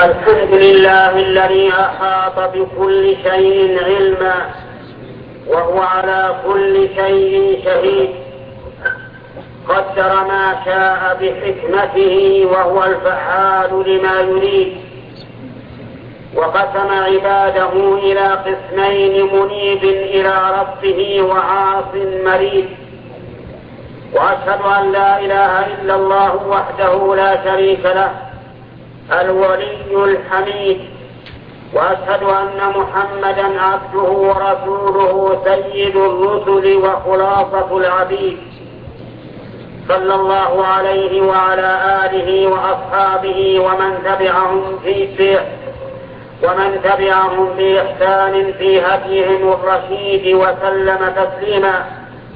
الحمد لله الذي أحاط بكل شيء علما وهو على كل شيء شهيد، قدر ما شاء بحكمته وهو الفعال لما يريد، وقسم عباده إلى قسمين: منيب إلى ربه وعاص مريد. وأشهد أن لا إله إلا الله وحده لا شريك له الولي الحميد، وأشهد أن محمدا عبده ورسوله سيد الرسل وخلاصة العبيد، صلى الله عليه وعلى آله وأصحابه ومن تبعهم بإحسان في هديهم الرشيد وسلم تسليما.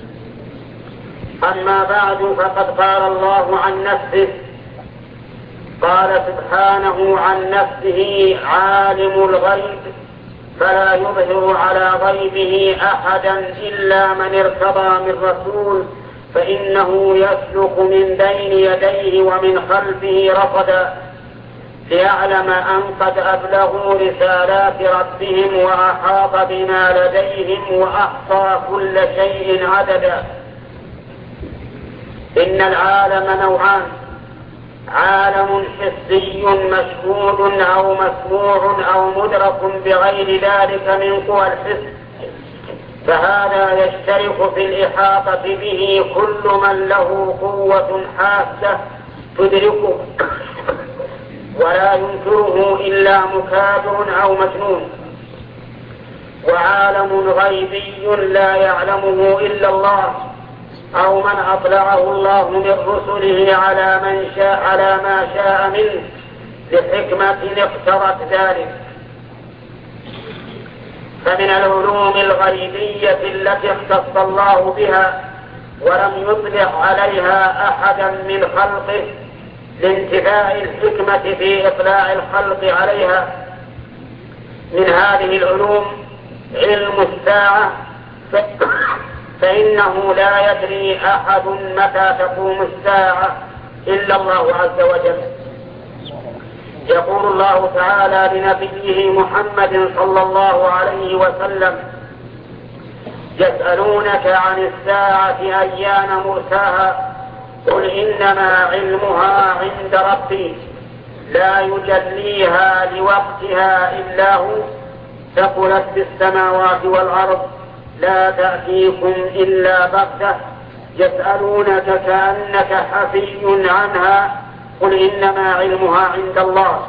أما بعد، فقد قال الله عن نفسه، قال سبحانه عن نفسه: عالم الغيب فلا يظهر على غيبه أحدا إلا من ارتضى من رسول فإنه يسلك من بين يديه ومن خلفه رصدا ليعلم أن قد أبلغوا رسالات ربهم وأحاط بما لديهم وأحصى كل شيء عددا. إن العالم نوعان: عالم حسي مشهود أو مسموع أو مدرك بغير ذلك من قوى الحس، فهذا يشترك في الإحاطة به كل من له قوة حاسة تدركه ولا ينكره إلا مكابر أو مجنون. وعالم غيبي لا يعلمه إلا الله أو من أطلعه الله من رسله على ما شاء منه لحكمة اقتضت ذلك. فمن العلوم الغيبية التي اختص الله بها ولم يطلع عليها أحدا من خلقه لانتفاء الحكمة في إطلاع الخلق عليها، من هذه العلوم علم الساعة، فإنه لا يدري أحد متى تقوم الساعة إلا الله عز وجل. يقول الله تعالى لنبيه محمد صلى الله عليه وسلم: يسألونك عن الساعة أيان مرساها قل إنما علمها عند ربي لا يجليها لوقتها إلا هو ثقلت في السماوات والأرض لا تأتيكم إلا بغتة يسألونك كأنك حفي عنها قل إنما علمها عند الله.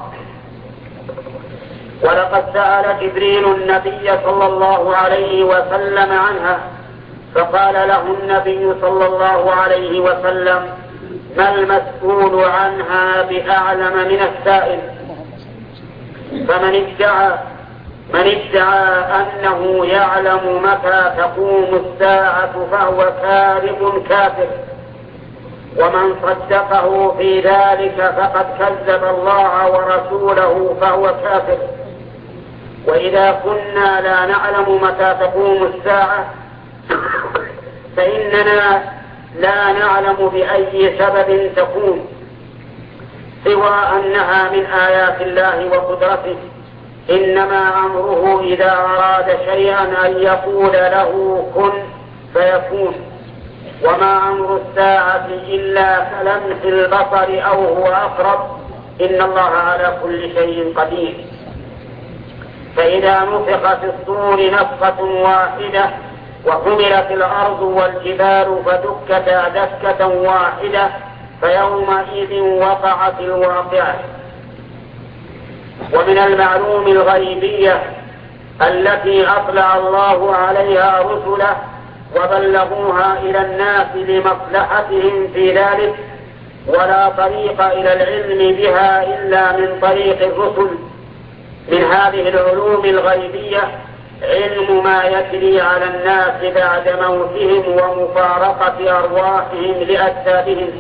ولقد سأل جبريل النبي صلى الله عليه وسلم عنها فقال له النبي صلى الله عليه وسلم: ما المسؤول عنها بأعلم من السائل. من ادعى أنه يعلم متى تقوم الساعة فهو كاذب كافر، ومن صدقه في ذلك فقد كذب الله ورسوله فهو كافر. وإذا كنا لا نعلم متى تقوم الساعة فإننا لا نعلم بأي سبب تقوم سوى أنها من آيات الله وقدرته، إنما أمره إذا أراد شيئا أن يقول له كن فيكون، وما أمر الساعة إلا كلمح البصر أو هو أقرب، إن الله على كل شيء قدير. فإذا نفخ في الصور نفخة واحدة وحملت الأرض والجبال فدكتا دكة واحدة فيومئذ وقعت الواقعة. ومن المعلوم الغيبية التي أطلع الله عليها رسله وبلغوها إلى الناس لمصلحتهم في ذلك، ولا طريق إلى العلم بها إلا من طريق الرسل. من هذه العلوم الغيبية علم ما يجري على الناس بعد موتهم ومفارقة أرواحهم لأجسادهم،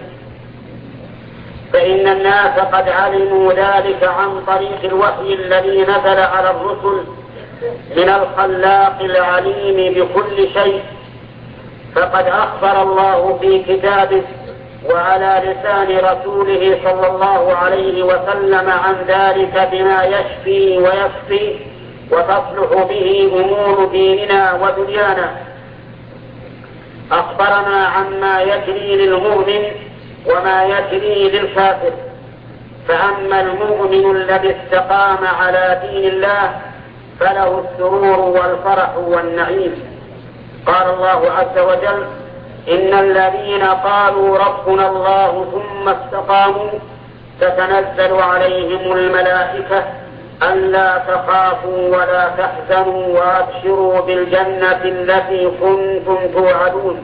فإن الناس قد علموا ذلك عن طريق الوحي الذي نزل على الرسل من الخلاق العليم بكل شيء. فقد أخبر الله في كتابه وعلى لسان رسوله صلى الله عليه وسلم عن ذلك بما يشفي ويكفي وتصلح به أمور ديننا ودنيانا. أخبرنا عما يجري للمؤمن وما يجري للكافر. فأما المؤمن الذي استقام على دين الله فله السرور والفرح والنعيم. قال الله عز وجل: إن الذين قالوا ربنا الله ثم استقاموا تتنزل عليهم الملائكة ألا تخافوا ولا تحزنوا وأبشروا بالجنة التي كنتم توعدون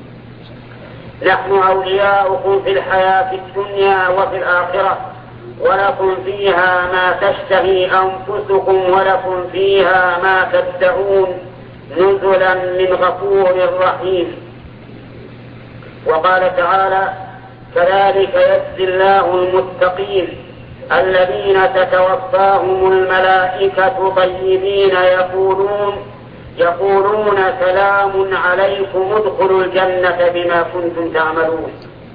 نحن أولياؤكم في الحياة الدنيا وفي الآخرة ولكم فيها ما تشتهي أنفسكم ولكم فيها ما تدعون نزلا من غفور رحيم. وقال تعالى: كذلك يجزي الله المتقين الذين تتوفاهم الملائكة طيبين يقولون سلام عليكم ادخلوا الجنة بما كنتم تعملون.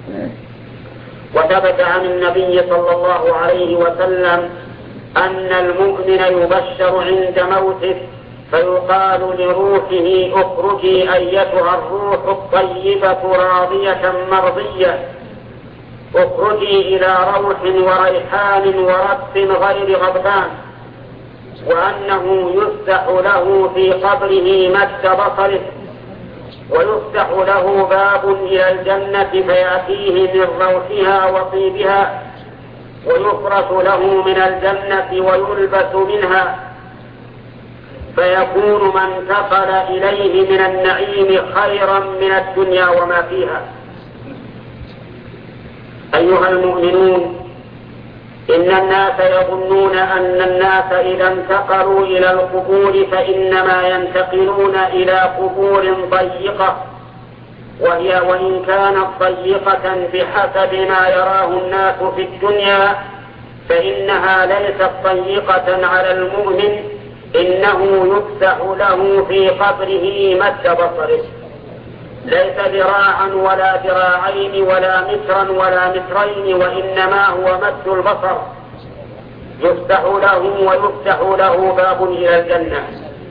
وثبت عن النبي صلى الله عليه وسلم أن المؤمن يبشر عند موته فيقال لروحه: اخرجي أيتها الروح الطيبة راضية مرضية، اخرجي إلى روح وريحان ورب غير غضبان. وأنه يفتح له في قبره مد بصره ويفتح له باب إلى الجنة فيأتيه من روحها وطيبها ويفرش له من الجنة ويلبس منها فيكون ما انتقل إليه من النعيم خيرا من الدنيا وما فيها. أيها المؤمنون، إن الناس يظنون أن الناس إذا انتقلوا إلى القبور فإنما ينتقلون إلى قبور ضيقة، وهي وإن كانت ضيقة بحسب ما يراه الناس في الدنيا فإنها ليست ضيقة على المؤمن، إنه يفتح له في قبره مد بصره، ليس ذراعا ولا ذراعين ولا مترا ولا مترين، وإنما هو مد البصر يفتح له ويفتح له باب إلى الجنة.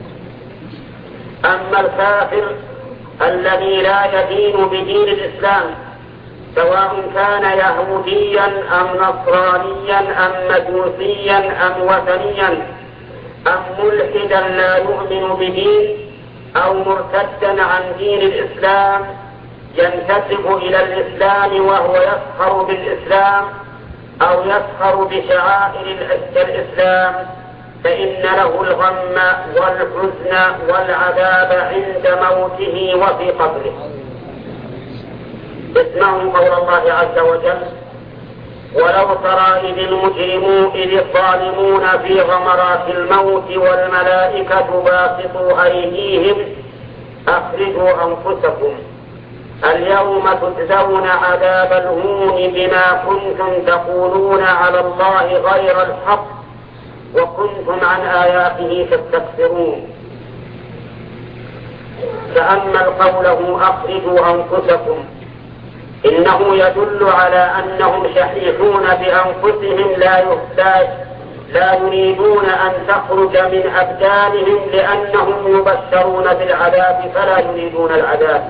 أما الكافر الذي لا يدين بدين الإسلام سواء كان يهوديا أم نصرانيا أم مجوسيا أم وثنيا أم ملحدا لا يؤمن بدين أو مرتدا عن دين الإسلام ينتسب إلى الإسلام وهو يسخر بالإسلام أو يسخر بشعائر الإسلام، فإن له الغم والحزن والعذاب عند موته وفي قبره. اسمعوا قول الله عز وجل: ولو ترى إذ الظالمون في غمرات الموت والملائكة باسطوا أيديهم أخرجوا أنفسكم اليوم تجزون عذاب الهون بما كنتم تقولون على الله غير الحق وكنتم عن آياته تستكبرون. تأمل قوله أخرجوا أنفسكم، إنه يدل على أنهم شحيحون بأنفسهم لا يريدون أن تخرج من أبدانهم لأنهم يبشرون بالعذاب فلا يريدون العذاب.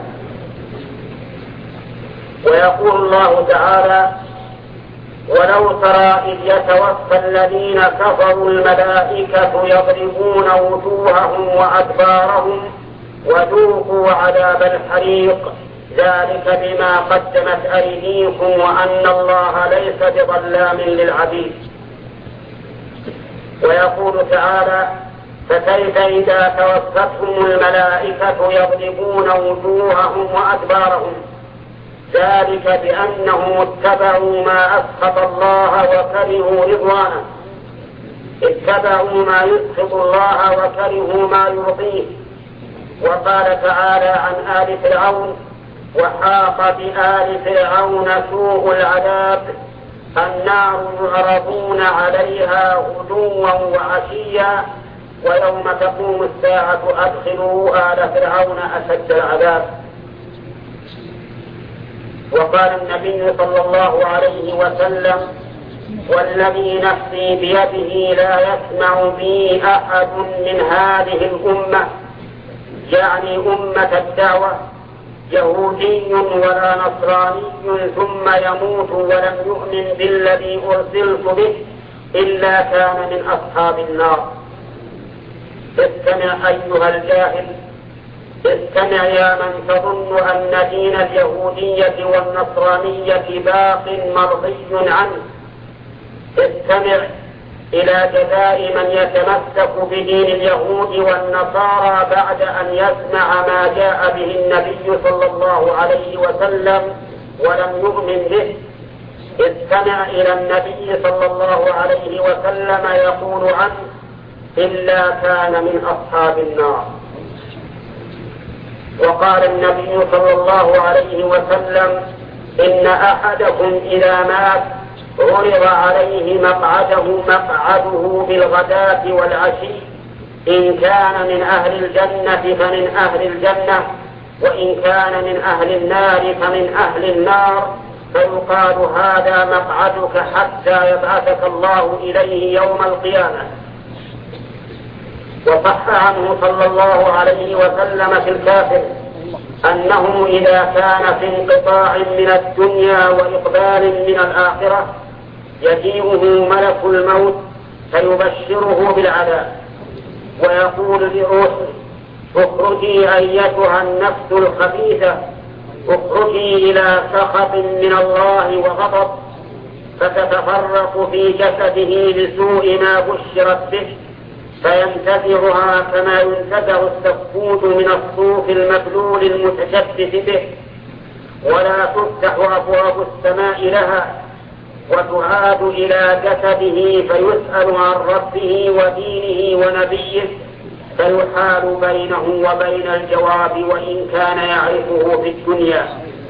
ويقول الله تعالى: ولو ترى إذ يتوفى الذين كفروا الملائكة يضربون وجوههم وأدبارهم وذوقوا عذاب الحريق ذلك بما قدمت أيديكم وأن الله ليس بظلام للعبيد. ويقول تعالى: فكيف إذا توفتهم الملائكة يضربون وجوههم وأدبارهم ذلك بأنهم اتبعوا ما أسخط الله وكرهوا رضوانه، اتبعوا ما يسخط الله وكرهوا ما يرضيه. وقال تعالى عن آل فرعون: وحاق بآل فرعون سوء العذاب النار يعرضون عليها غدوا وعشيا ويوم تقوم الساعة أدخلوا آل فرعون أشد العذاب. وقال النبي صلى الله عليه وسلم: والذي نفسي بيده لا يسمع بي أحد من هذه الأمة، يعني أمة الدعوة، يهودي ولا نصراني ثم يموت ولم يؤمن بالذي أرسلت به إلا كان من أصحاب النار. استمع أيها الجاهل، استمع يا من تظن أن دين اليهودية والنصرانية باق مرضي عنه. استمع إلى جزاء من يتمسك بدين اليهود والنصارى بعد أن يسمع ما جاء به النبي صلى الله عليه وسلم ولم يؤمن به. استمع إلى النبي صلى الله عليه وسلم يقول عنه: إلا كان من أصحاب النار. وقال النبي صلى الله عليه وسلم: إن أحدكم إذا مات عرض عليه مقعده بالغداة والعشي، إن كان من أهل الجنة فمن أهل الجنة، وإن كان من أهل النار فمن أهل النار، فيقال: هذا مقعدك حتى يبعثك الله إليه يوم القيامة. وصح عنه صلى الله عليه وسلم في الكافر أنه إذا كان في انقطاع من الدنيا وإقبال من الآخرة يجيئه ملك الموت فيبشره بالعذاب، ويقول لروحه: اخرجي أيتها النفس الخبيثة، اخرجي إلى سخط من الله وغضب، فتتفرق في جسده لسوء ما بشرت به، فينتزعها كما ينتزع السفود من الصوف المبلول المتشبث به، ولا تفتح أبواب السماء لها، وتعاد إلى جسده فيسأل عن ربه ودينه ونبيه، فيحال بينه وبين الجواب وإن كان يعرفه في الدنيا،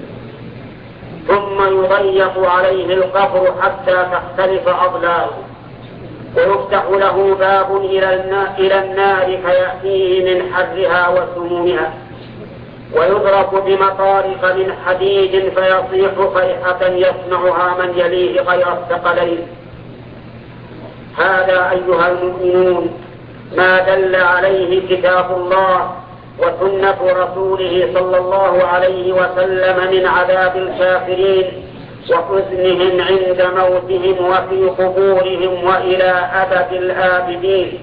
ثم يضيق عليه القبر حتى تختلف أضلاعه، ويفتح له باب إلى النار فيأتيه من حرها وسمومها، ويضرب بمطارق من حديد فيصيح صيحة يسمعها من يليه غير الثقلين. هذا أيها المؤمنون ما دل عليه كتاب الله وسنة رسوله صلى الله عليه وسلم من عذاب الكافرين وحزنهم عند موتهم وفي قبورهم وإلى أبد الآبدين.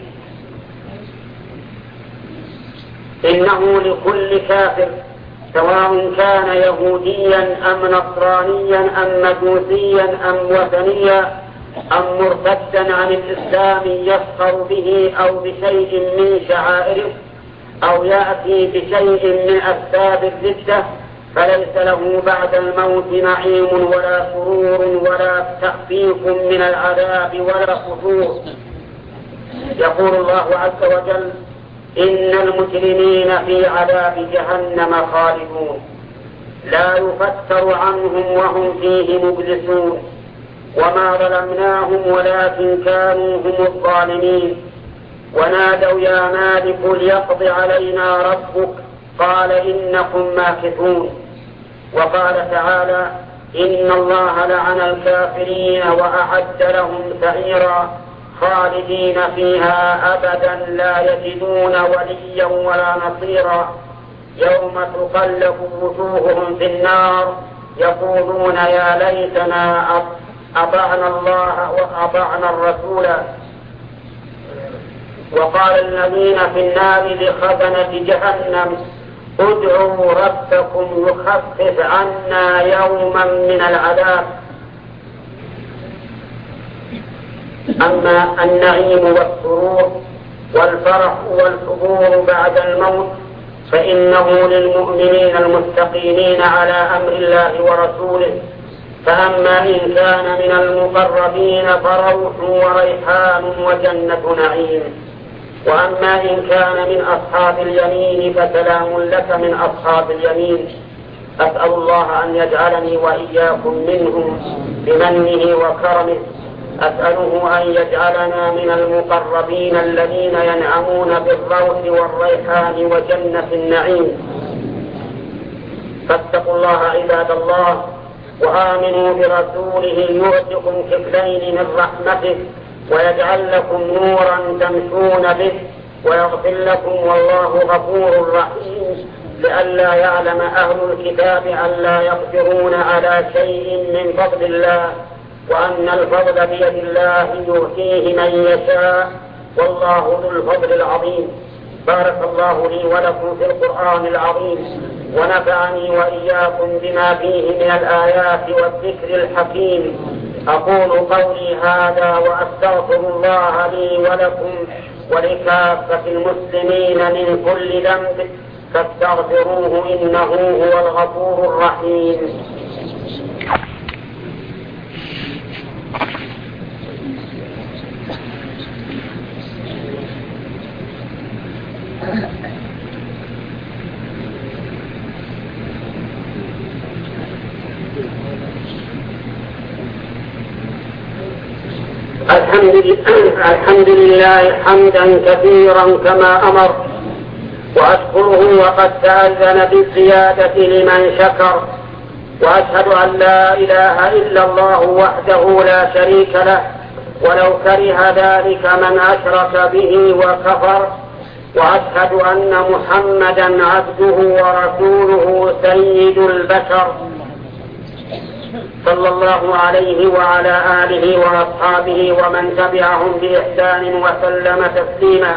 إنه لكل كافر سواء كان يهوديا أم نصرانيا أم مجوسيا أم وثنيا أم مرتدا عن الإسلام يسخر به أو بشيء من شعائره أو يأتي بشيء من أسباب الردة، فليس له بعد الموت نعيم ولا سرور ولا تخفيف من العذاب ولا خشوع. يقول الله عز وجل: إن المجرمين في عذاب جهنم خالدون لا يفتر عنهم وهم فيه مبلسون، وما ظلمناهم ولكن كانوا هم الظالمين. ونادوا: يا مالك ليقض علينا ربك، قال إنكم ماكثون. وقال تعالى: إن الله لعن الكافرين وأعد لهم سعيرا خالدين فيها أبدا لا يجدون وليا ولا نصيرا. يوم تقلب وجوههم في النار يقولون يا ليتنا أطعنا الله وأطعنا الرسول. وقال الذين في النار لخزنة جهنم: ادعوا ربكم يخفف عنا يوما من العذاب. أما النعيم والسرور والفرح والحضور بعد الموت فإنه للمؤمنين المستقيمين على أمر الله ورسوله. فأما إن كان من المقربين فروح وريحان وجنة نعيم، وأما إن كان من أصحاب اليمين فسلام لك من أصحاب اليمين. أسأل الله أن يجعلني وإياكم منهم بمنه وكرمه. أسأله أن يجعلنا من المقربين الذين ينعمون بالروح والريحان وجنة النعيم. فاتقوا الله عباد الله وآمنوا برسوله يؤتكم كفلين من رحمته ويجعل لكم نورا تمشون به ويغفر لكم والله غفور رحيم لئلا يعلم أهل الكتاب ألا يقدرون على شيء من فضل الله وأن الفضل بيد الله يؤتيه من يشاء والله ذو الفضل العظيم. بارك الله لي ولكم في القرآن العظيم ونفعني وإياكم بما فيه من الآيات والذكر الحكيم. أقول قولي هذا وأستغفر الله لي ولكم ولكافة المسلمين من كل ذنب فاستغفروه إنه هو الغفور الرحيم. الحمد لله حمدا كثيرا كما أمر وأشكره وقد تأذن بالزيادة لمن شكر وأشهد أن لا إله إلا الله وحده لا شريك له ولو كره ذلك من أشرك به وكفر وأشهد أن محمدا عبده ورسوله سيد البشر صلى الله عليه وعلى آله وأصحابه ومن تبعهم بإحسان وسلم تسليما.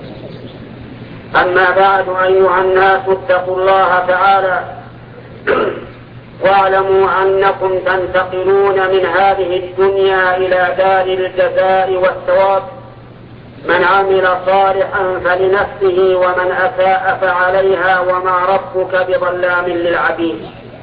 أما بعد أيها الناس اتقوا الله تعالى واعلموا أنكم تنتقلون من هذه الدنيا إلى دار الجزاء والثواب. من عمل صالحا فلنفسه ومن أساء فعليها وما ربك بظلام للعبيد.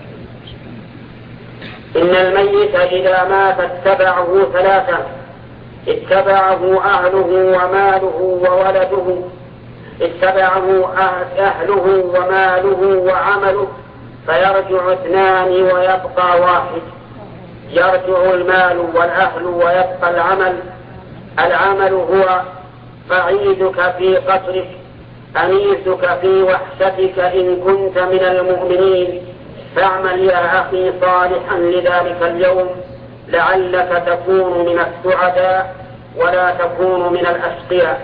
إن الميت إذا مات اتبعه ثلاثة: اتبعه أهله وماله وولده، اتبعه أهله وماله وعمله فيرجع اثنان ويبقى واحد. يرجع المال والأهل ويبقى العمل. العمل هو قعيدك في قصرك، أنيسك في وحشتك إن كنت من المؤمنين. فاعمل يا أخي صالحا لذلك اليوم لعلك تكون من السعداء ولا تكون من الأشقياء.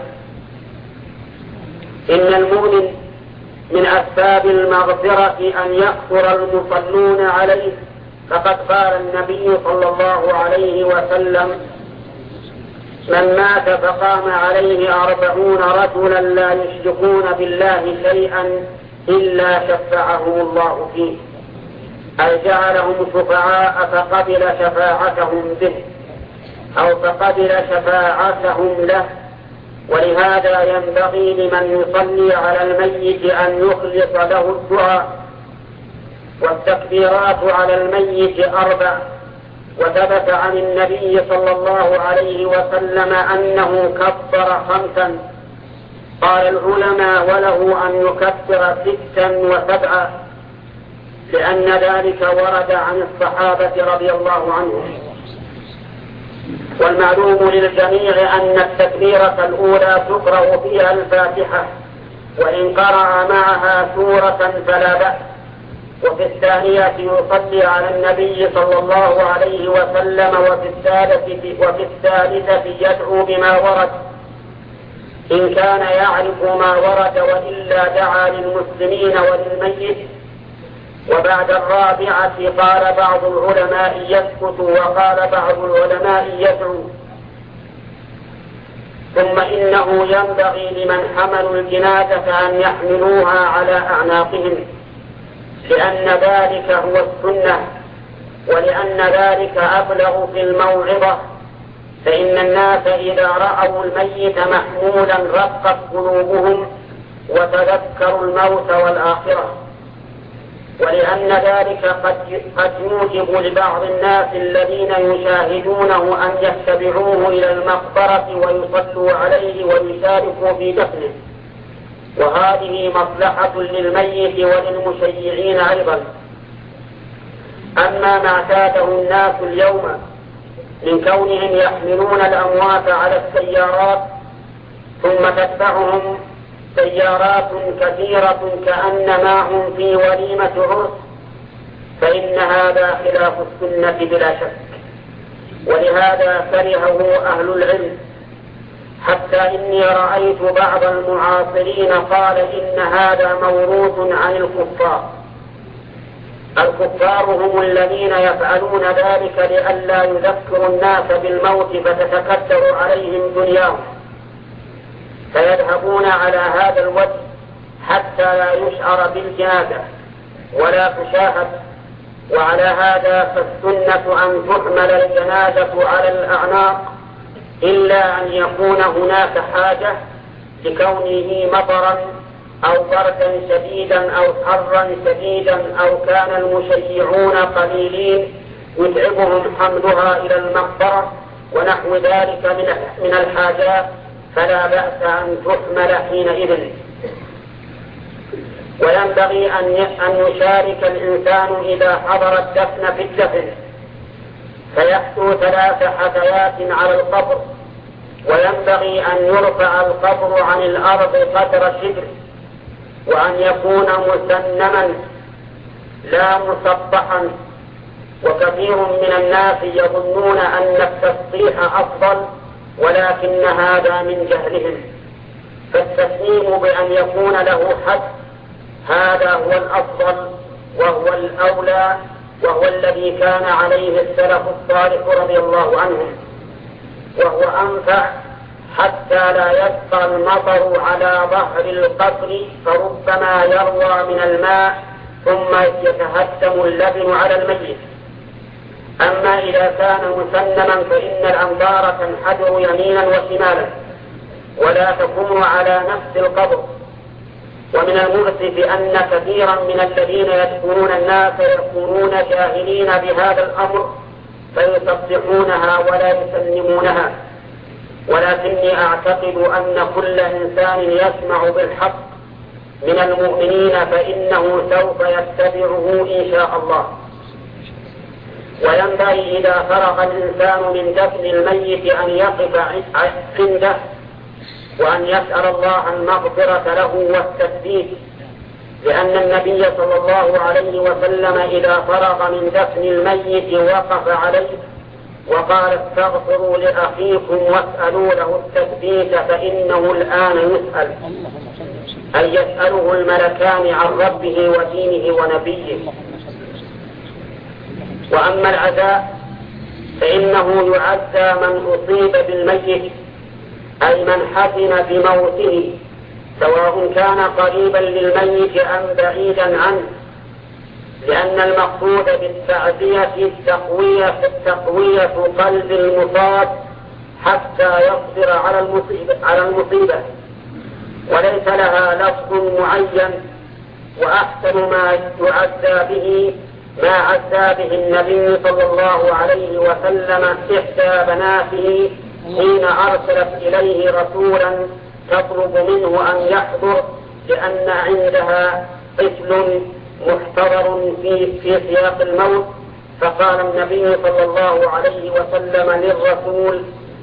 إن المؤمن من أسباب المغفرة أن يكثر المصلون عليه، فقد قال النبي صلى الله عليه وسلم: من مات فقام عليه 40 رجلا لا يشركون بالله شيئا إلا شفعهم الله فيه، أي جعلهم شفعاء فقبل شفاعتهم به أو فقبل شفاعتهم له. ولهذا ينبغي لمن يصلي على الميت أن يخلص له الدعاء. والتكبيرات على الميت 4، وثبت عن النبي صلى الله عليه وسلم أنه كبر 5. قال العلماء: وله أن يكبر 6 و7، لأن ذلك ورد عن الصحابة رضي الله عنهم. والمعلوم للجميع أن التكبيرة الأولى تقرأ فيها الفاتحة، وإن قرأ معها سورة فلا بأس. وفي الثانية يصلي على النبي صلى الله عليه وسلم، وفي الثالثة يدعو بما ورد إن كان يعرف ما ورد، وإلا دعا للمسلمين وللميت. وبعد الرابعة قال بعض العلماء يسكت، وقال بعض العلماء يدعو. ثم إنه ينبغي لمن حملوا الجنازة أن يحملوها على أعناقهم، لأن ذلك هو السنة، ولأن ذلك أبلغ في الموعظة. فإن الناس إذا رأوا الميت محمولا رقت قلوبهم وتذكروا الموت والآخرة. ولأن ذلك قد يوجب لبعض الناس الذين يشاهدونه أن يتبعوه إلى المقبرة ويصلوا عليه ويشاركوا في دفنه، وهذه مصلحة للميت وللمشيعين أيضا. أما ما اعتاده الناس اليوم من كونهم يحملون الأموات على السيارات ثم تتبعهم سيارات كثيرة كأنما هم في وليمة عرس، فإن هذا خلاف السنة بلا شك، ولهذا كرهه أهل العلم، حتى إني رأيت بعض المعاصرين قال إن هذا موروث عن الكفار. الكفار هم الذين يفعلون ذلك لئلا يذكروا الناس بالموت فتتكدر عليهم دنياهم، فيذهبون على هذا الوجه حتى لا يشعر بالجنازة ولا تشاهد. وعلى هذا فالسنة أن تحمل الجنازة على الأعناق إلا أن يكون هناك حاجة لكونه مطرا أو بردا شديدا أو حرا شديدا أو كان المشيعون قليلين يتعبهم حملها إلى المقبرة ونحو ذلك من الحاجات، فلا بأس أن تحمل حينئذ. وينبغي أن يشارك الإنسان إذا حضر الدفن في الدفن، فيحثو 3 حثيات على القبر، وينبغي أن يرفع القبر عن الأرض قدر شبر، وأن يكون مسنما لا مسطحا. وكثير من الناس يظنون أن التسطيح أفضل، ولكن هذا من جهلهم، فالتسليم بأن يكون له حد هذا هو الأفضل وهو الأولى، وهو الذي كان عليه السلف الصالح رضي الله عنهم، وهو أنفع حتى لا يبقى المطر على ظهر القبر فربما يروى من الماء ثم يتهدم اللبن على الميت. أما إذا كان مسنما فإن الأنظار تنحدر يمينا وشمالا ولا تكون على نفس القبر. ومن المؤسف أن كثيرا من الذين يذكرون الناس يكونون جاهلين بهذا الأمر فيصدقونها ولا يسلمونها، ولكني أعتقد أن كل إنسان يسمع بالحق من المؤمنين فإنه سوف يتبعه إن شاء الله. وينبغي إذا فرغ الإنسان من دفن الميت أن يقف عنده وأن يسأل الله المغفرة له والتثبيت، لأن النبي صلى الله عليه وسلم إذا فرغ من دفن الميت وقف عليه وقال استغفروا لأخيكم واسألوا له التثبيت فإنه الآن يسأل، أي يسأله الملكان عن ربه ودينه ونبيه. وأما العزاء فإنه يعزى من أصيب بالميت، أي من حزن بموته، سواء كان قريبا للميت أم بعيدا عنه، لأن المقصود بالتعزية تقوية قلب المصاب حتى يصبر على المصيبة، وليس لها لفظ معين. وأحسن ما يعزى به ما عزى به النبي صلى الله عليه وسلم إحدى بناته حين أرسلت إليه رسولا تطلب منه أن يحضر لأن عندها طفل محتضر في سياق الموت، فقال النبي صلى الله عليه وسلم للرسول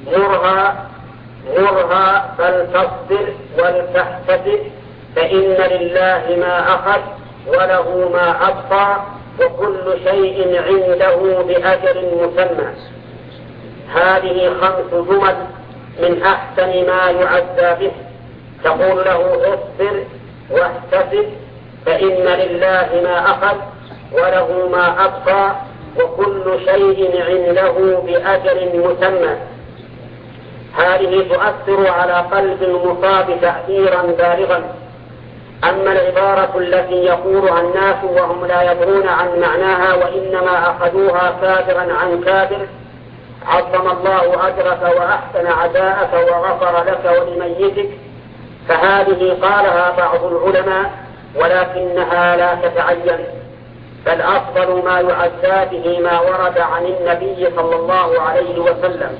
مرها فلتصبر ولتحتسب فإن لله ما أخذ وله ما أبقى وكل شيء عنده بأجل مسمى. هذه 5 جمل من أحسن ما يعزى به، تقول له اصبر واحتسب فإن لله ما أخذ وله ما أبقى وكل شيء عنده بأجل مسمى. هذه تؤثر على قلب المصاب تأثيرا بالغا. أما العبارة التي يقولها الناس وهم لا يدرون عن معناها وإنما أخذوها كابرا عن كابر، عظم الله أجرك وأحسن عزاءك وغفر لك ولميتك، فهذه قالها بعض العلماء ولكنها لا تتعين، بل أفضل ما يعزى به ما ورد عن النبي صلى الله عليه وسلم.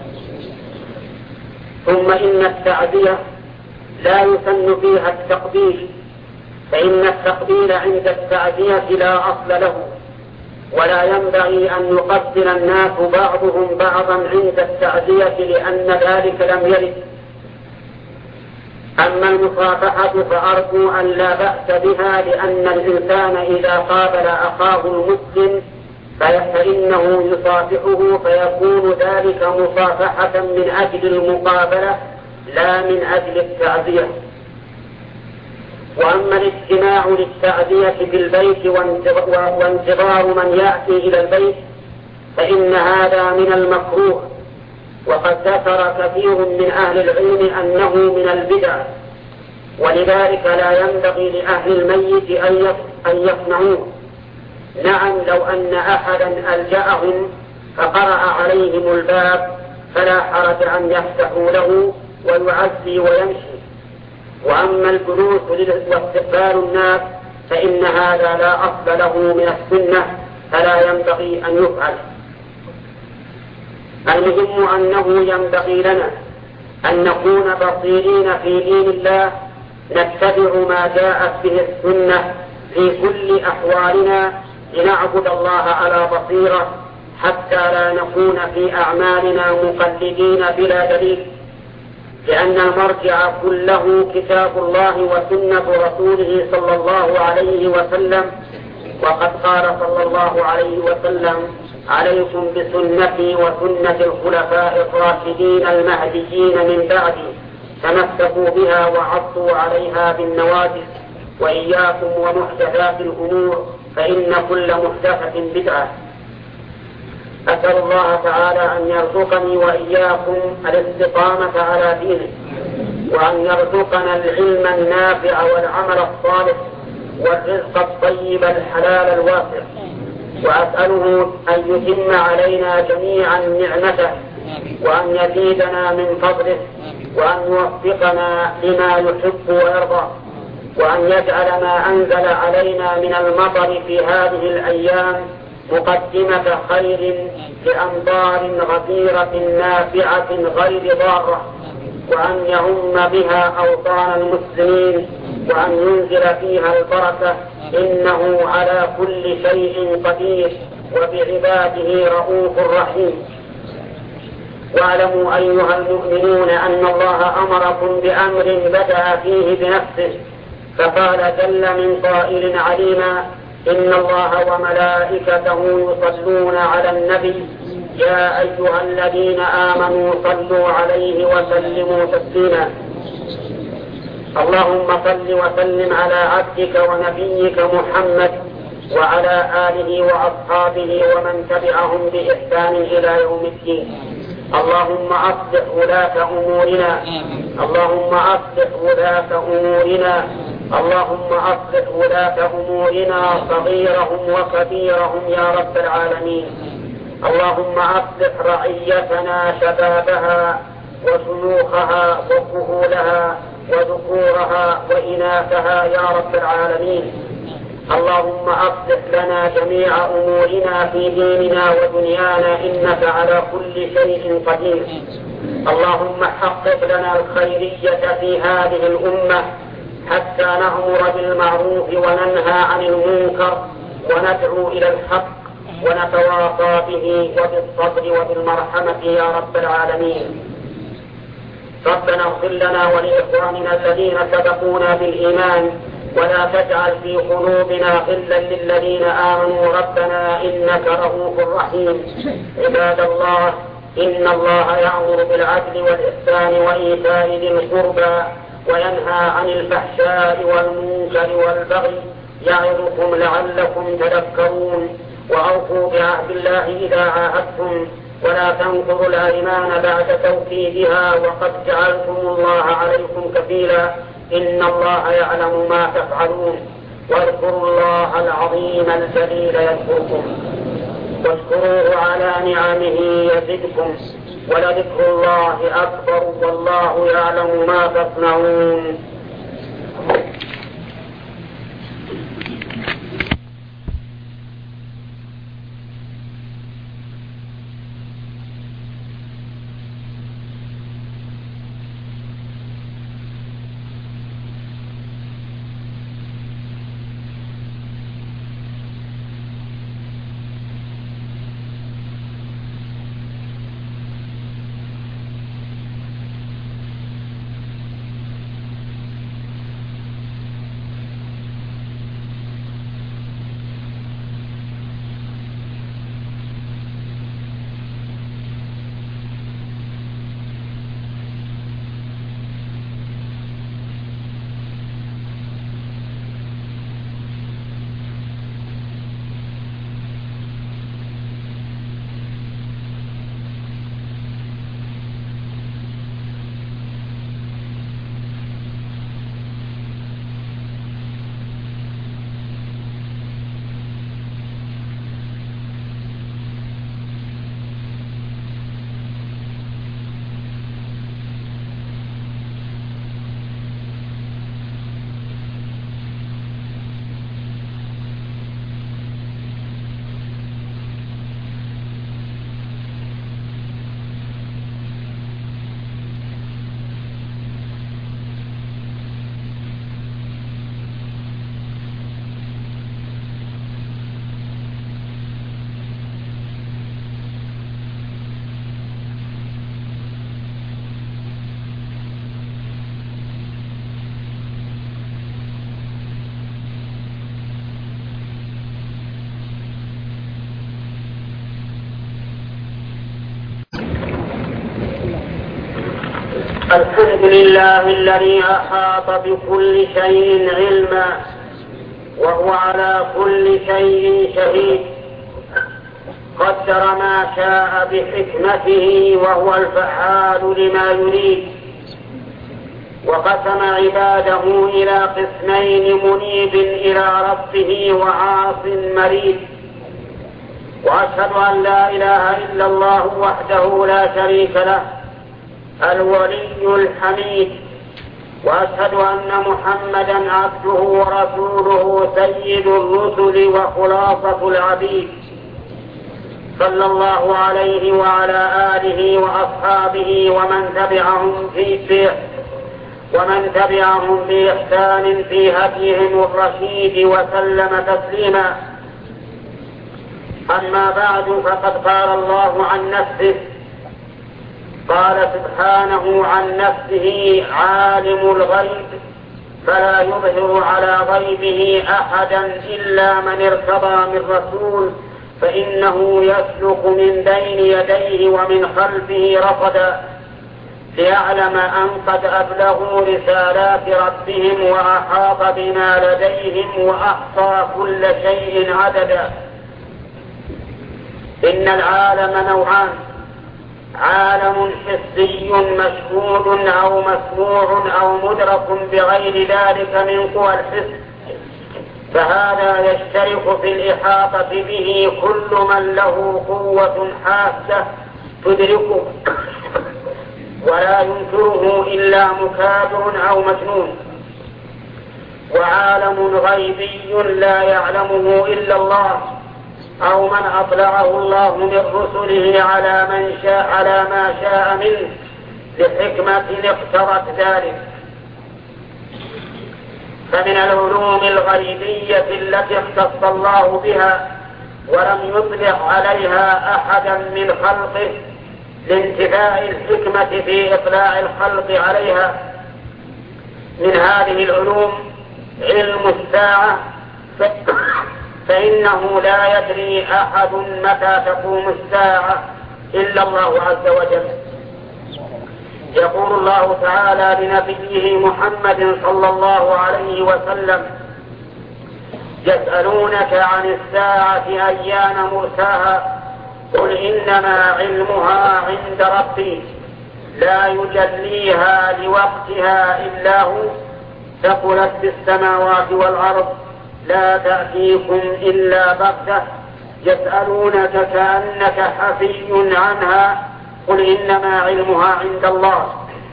ثم إن التعزية لا يسن فيها التقبيل، فإن التقبيل عند التعزية لا أصل له، ولا ينبغي أن يقبل الناس بعضهم بعضا عند التعزية لأن ذلك لم يرد. أما المصافحة فأرجو أن لا بأس بها، لأن الإنسان إذا قابل أخاه المسلم فإنه يصافحه، فيكون ذلك مصافحة من أجل المقابلة لا من أجل التعزية. وأما الاجتماع للتعزية بالبيت وانتظار من يأتي إلى البيت فإن هذا من المكروه، وقد ذكر كثير من أهل العلم أنه من البدع، ولذلك لا ينبغي لأهل الميت أن يصنعوه. نعم، لو أن أحدا ألجأهم فقرأ عليهم الباب فلا حرج أن يفتحوا له ويعزي ويمشي. وأما الجلوس واستقبال الناس فإن هذا لا أصل له من السنة، فلا ينبغي أن يفعل. المهم أنه ينبغي لنا أن نكون بصيرين في دين الله، نتبع ما جاءت به السنة في كل أحوالنا، لنعبد الله على بصيرة، حتى لا نكون في أعمالنا مقلدين بلا دليل، لأن المرجع كله كتاب الله وسنة رسوله صلى الله عليه وسلم. وقد قال صلى الله عليه وسلم: عليكم بسنتي وسنة الخلفاء الراشدين المهديين من بعدي، تمسكوا بها وعضوا عليها بالنواجذ، وإياكم ومحدثات الأمور فإن كل محدثة بدعة. أسأل الله تعالى أن يرزقني وإياكم الاستقامة على دينه، وأن يرزقنا العلم النافع والعمل الصالح والرزق الطيب الحلال الواسع، وأسأله أن يتم علينا جميعا نعمته، وأن يزيدنا من فضله، وأن يوفقنا لما يحب ويرضى، وأن يجعل ما أنزل علينا من المطر في هذه الأيام مقدمة خير لأمطار غزيرة نافعة غير ضارة، وأن يعم بها أوطان المسلمين، وأن ينزل فيها البركة، إنه على كل شيء قدير وبعباده رؤوف رحيم. واعلموا أيها المؤمنون أن الله أمركم بأمر بدأ فيه بنفسه، فقال جل من قائل عليما: إن الله وملائكته يصلون على النبي يا أيها الذين آمنوا صلوا عليه وسلموا تسليما. اللهم صل وسلم على عبدك ونبيك محمد وعلى آله وأصحابه ومن تبعهم بإحسان إلى يوم الدين. اللهم أصلح ولاة أمورنا، اللهم أصلح ولاة أمورنا، اللهم أصلح ولاة أمورنا صغيرهم وكبيرهم يا رب العالمين. اللهم أصلح رعيتنا شبابها وشيوخها وكهولها وذكورها وإناثها يا رب العالمين. اللهم أصلح لنا جميع أمورنا في ديننا ودنيانا، إنك على كل شيء قدير. اللهم حقق لنا الخيرية في هذه الأمة حتى نأمر بالمعروف وننهى عن المنكر وندعو إلى الحق ونتواصى به وبالصبر وبالمرحمة يا رب العالمين. ربنا اغفر لنا ولإخواننا الذين سبقونا بالإيمان، ولا تجعل في قلوبنا غلا للذين آمنوا ربنا إنك رؤوف رحيم. عباد الله، إن الله يأمر بالعدل والإحسان وإيتاء ذي القربى وينهى عن الفحشاء والمنكر والبغي، يعظكم لعلكم تذكرون. وأوفوا بعهد الله إذا عاهدتم، ولا تنقضوا الأيمان بعد توكيدها، وقد جعلتم الله عليكم كفيلا، إن الله يعلم ما تفعلون. واذكروا الله العظيم الجليل يذكركم، واشكروه على نعمه يزدكم، ولذكر الله أكبر والله يعلم ما تصنعون. الحمد لله الذي أحاط بكل شيء علما وهو على كل شيء شهيد، قدر ما شاء بحكمته وهو الفعال لما يريد، وقسم عباده إلى قسمين: منيب إلى ربه وعاص مريد. وأشهد أن لا إله إلا الله وحده لا شريك له الولي الحميد، وأشهد أن محمدا عبده ورسوله سيد الرسل وخلاصة العبيد، صلى الله عليه وعلى آله وأصحابه ومن تبعهم بإحسان في هديهم الرشيد وسلم تسليما. أما بعد، فقد قال الله عن نفسه، قال سبحانه عن نفسه: عالم الغيب فلا يظهر على غيبه أحدا إلا من ارتضى من رسول فإنه يسلك من بين يديه ومن خلفه رصدا ليعلم أن قد أبلغوا رسالات ربهم وأحاط بما لديهم وأحصى كل شيء عددا. إن العالم نوعان: عالم حسي مشهود أو مسموع أو مدرك بغير ذلك من قوى الحس، فهذا يشترك في الإحاطة به كل من له قوة حاسة تدركه ولا ينكره إلا مكابر أو مجنون. وعالم غيبي لا يعلمه إلا الله أو من أطلعه الله من رسله على ما شاء منه لحكمة اقتضت ذلك. فمن العلوم الغيبية التي اختص الله بها ولم يطلق عليها أحدا من خلقه لانتفاء الحكمة في إطلاع الخلق عليها، من هذه العلوم علم الساعة، فإنه لا يدري أحد متى تقوم الساعة إلا الله عز وجل. يقول الله تعالى لنبيه محمد صلى الله عليه وسلم: يسألونك عن الساعة أيان مرساها قل إنما علمها عند ربي لا يجليها لوقتها إلا هو ثقلت في السماوات والأرض لا تأتيكم إلا بغتة يسألونك كأنك حفي عنها قل إنما علمها عند الله.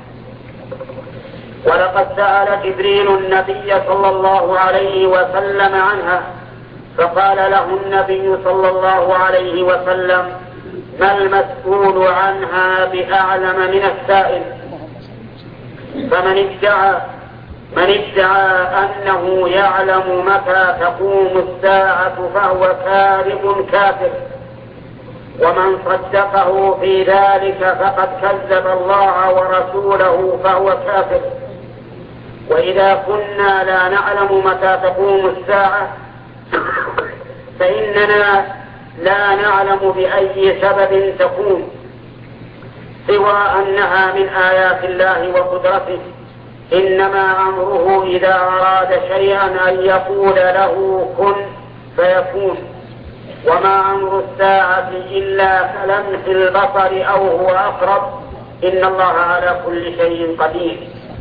ولقد سأل جبريل النبي صلى الله عليه وسلم عنها فقال له النبي صلى الله عليه وسلم: ما المسؤول عنها بأعلم من السائل. فمن ادعى أنه يعلم متى تقوم الساعة فهو كاذب كافر، ومن صدقه في ذلك فقد كذب الله ورسوله فهو كافر. وإذا كنا لا نعلم متى تقوم الساعة فإننا لا نعلم بأي سبب تقوم سوى أنها من آيات الله وقدرته، إنما أمره إذا أراد شيئا أن يقول له كن فيكون، وما أمر الساعة إلا كلمح البصر أو هو أقرب، إن الله على كل شيء قدير.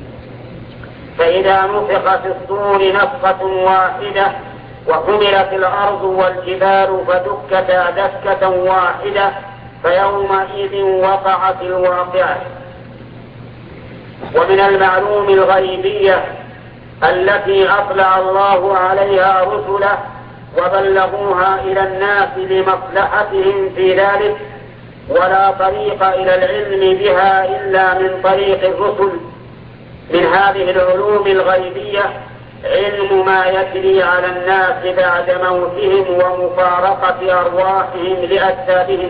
فإذا نفخ في الصور نفخة واحدة وحملت الأرض والجبال فدكتا دكة واحدة فيومئذ وقعت الواقعة. ومن المعلوم الغيبية التي أطلع الله عليها رسله وبلغوها إلى الناس لمصلحتهم في ذلك، ولا طريق إلى العلم بها إلا من طريق الرسل. من هذه العلوم الغيبية علم ما يجري على الناس بعد موتهم ومفارقة أرواحهم لأجسادهم،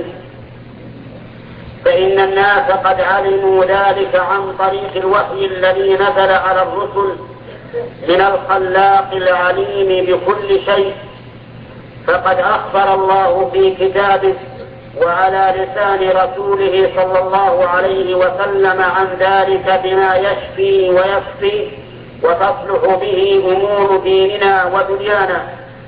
فإن الناس قد علموا ذلك عن طريق الوحي الذي نزل على الرسل من الخلاق العليم بكل شيء. فقد أخبر الله في كتابه وعلى لسان رسوله صلى الله عليه وسلم عن ذلك بما يشفي ويكفي وتصلح به أمور ديننا ودنيانا.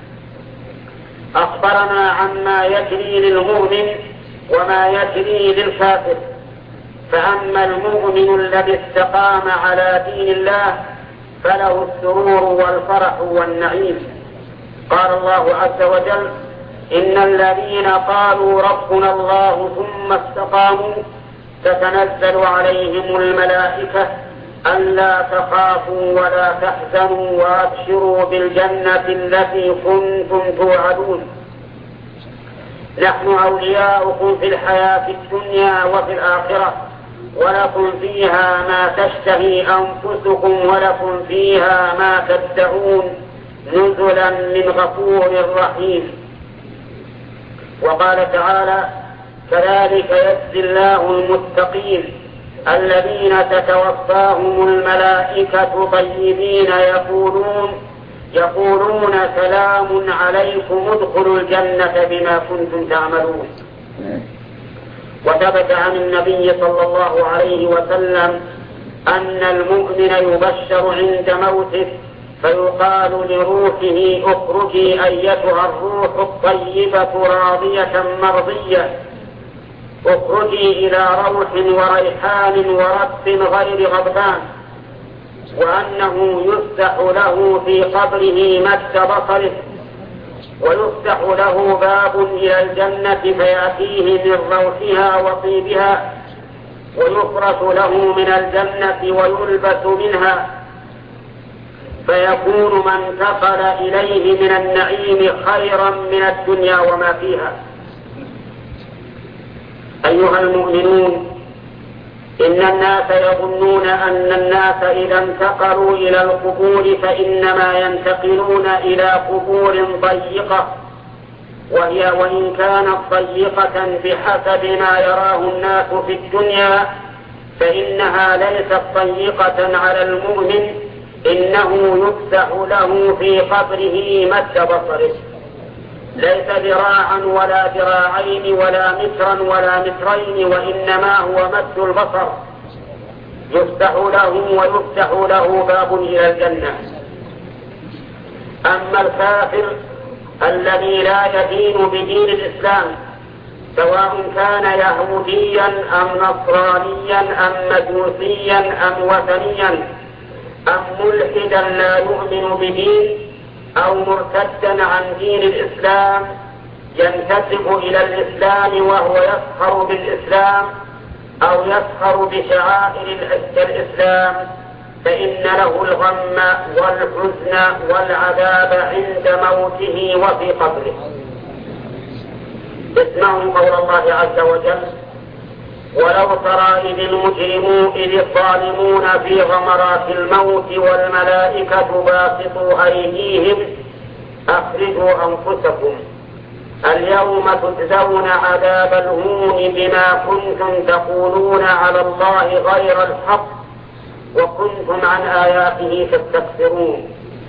أخبرنا عما يجري للمؤمن وما يجري للكافر. فأما المؤمن الذي استقام على دين الله فله السرور والفرح والنعيم. قال الله عز وجل: إن الذين قالوا ربنا الله ثم استقاموا تتنزل عليهم الملائكة ألا تخافوا ولا تحزنوا وأبشروا بالجنة التي كنتم توعدون نحن أولياؤكم في الحياة الدنيا وفي الآخرة ولكم فيها ما تشتهي أنفسكم ولكم فيها ما تدعون نزلا من غفور رحيم. وقال تعالى: كذلك يجزي الله المتقين الذين تتوفاهم الملائكة طيبين يقولون سلام عليكم ادخلوا الجنة بما كنتم تعملون. وثبت عن النبي صلى الله عليه وسلم أن المؤمن يبشر عند موته فيقال لروحه: اخرجي أيتها الروح الطيبة راضية مرضية، اخرجي إلى روح وريحان ورب غير غضبان. وأنه يفتح له في قبره مد بصره، ويفتح له باب إلى الجنة فيأتيه من روحها وطيبها، ويفرش له من الجنة ويلبس منها، فيكون ما انتقل إليه من النعيم خيرا من الدنيا وما فيها. أيها المؤمنون، إن الناس يظنون أن الناس إذا انتقلوا إلى القبور فإنما ينتقلون إلى قبور ضيقة، وهي وإن كانت ضيقة بحسب ما يراه الناس في الدنيا فإنها ليست ضيقة على المؤمن، إنه يفتح له في قبره مد بصره، ليس ذراعا ولا ذراعين ولا مترا ولا مترين، وإنما هو مد البصر، يفتح له ويفتح له باب إلى الجنة. أما الكافر الذي لا يدين بدين الإسلام، سواء كان يهوديا أم نصرانيا أم مجوسيا أم وثنيا أم ملحدا لا يؤمن بدين أو مرتدا عن دين الإسلام، ينتسب إلى الإسلام وهو يسخر بالإسلام أو يسخر بشعائر الإسلام، فإن له الغم والحزن والعذاب عند موته وفي قبره. اسمعوا قول الله عز وجل: ولو ترى إذ الظالمون في غمرات الموت والملائكة باسطوا أيديهم أخرجوا أنفسكم اليوم تجزون عذاب الهون بما كنتم تقولون على الله غير الحق وكنتم عن آياته تستكبرون.